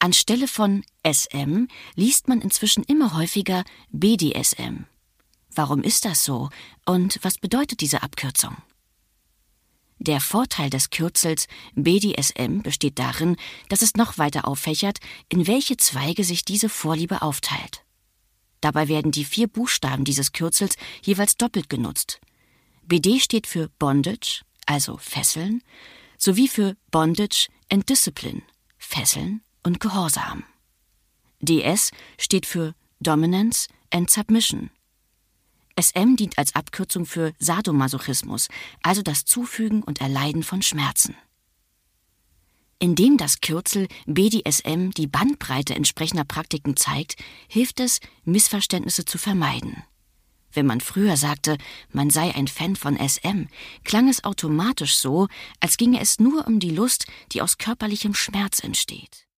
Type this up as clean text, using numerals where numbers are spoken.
Anstelle von SM liest man inzwischen immer häufiger BDSM. Warum ist das so und was bedeutet diese Abkürzung? Der Vorteil des Kürzels BDSM besteht darin, dass es noch weiter auffächert, in welche Zweige sich diese Vorliebe aufteilt. Dabei werden die 4 Buchstaben dieses Kürzels jeweils doppelt genutzt. BD steht für Bondage, also Fesseln, sowie für Bondage and Discipline, Fesseln und Gehorsam. DS steht für Dominance and Submission. SM dient als Abkürzung für Sadomasochismus, also das Zufügen und Erleiden von Schmerzen. Indem das Kürzel BDSM die Bandbreite entsprechender Praktiken zeigt, hilft es, Missverständnisse zu vermeiden. Wenn man früher sagte, man sei ein Fan von SM, klang es automatisch so, als ginge es nur um die Lust, die aus körperlichem Schmerz entsteht.